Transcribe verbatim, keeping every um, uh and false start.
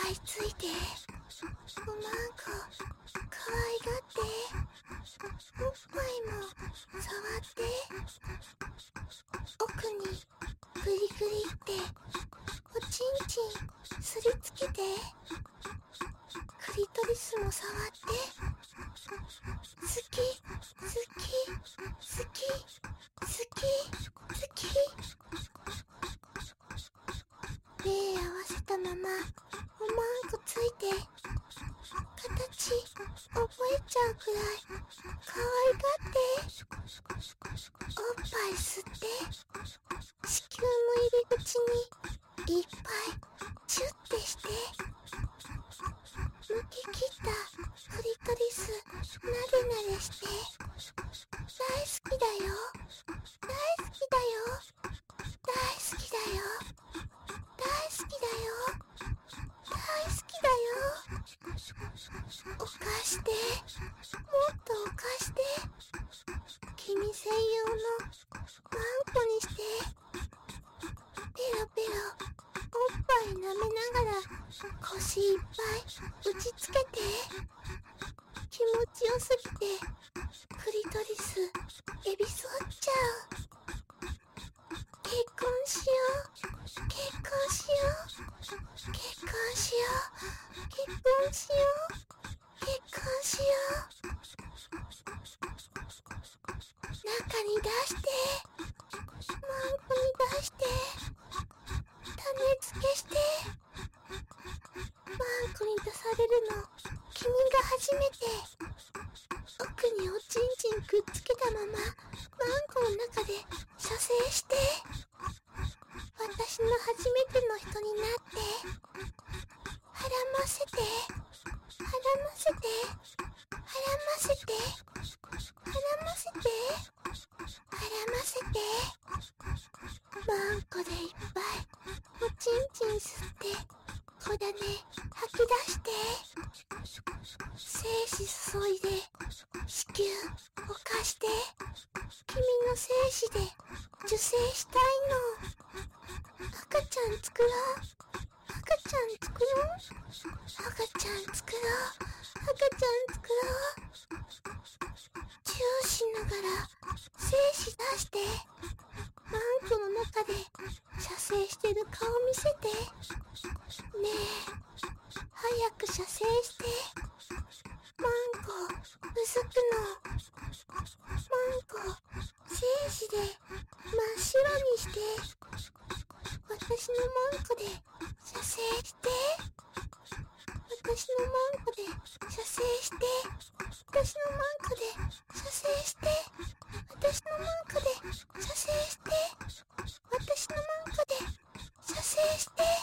いついて、おまんこかわいがって、おっぱいも触って、奥にグリグリっておちんちんすりつけて、クリトリスも触って、好き好き好き好き好き。目合わせたままおまんこついて、形覚えちゃうくらい可愛がって、おっぱい吸って、子宮の入り口にいっぱいチュッてして、抜き切ったクリトリスなでなでして、大好きだよ大好きだよ大好きだよ大好きだよ大好きだよ。犯して、もっと犯して、君専用のワンコにして、ペロペロおっぱい舐めながら腰いっぱい打ちつけて、気持ちよすぎてクリトリスエビ反っちゃう。結婚しよう結婚しよう結婚しよう結婚しよう結婚しよう。中に出して、マンコに出して、種付けして、マンコに出されるの君が初めて。奥におちんちんくっつけたままマンコの中で射精して、私の初めての人になって、はらませてはらませてはらませてはらませてはらませて、マンコでいっぱいおちんちん吸って、小種吐き出して、精子注いで子宮犯して、君の精子で受精したいの。赤ちゃん作ろう赤ちゃん作ろう赤ちゃん作ろう赤ちゃん作ろう。チューしながら精子出して、マンコの中で射精してる顔見せて。ねえ、早く射精して。マンコうずくの。マンコ精子で真っ白にして、私のマンコで射精して、私のマンコで射精して、私のマンコで射精して、私のマンコで射精して、私のマンコで射精して。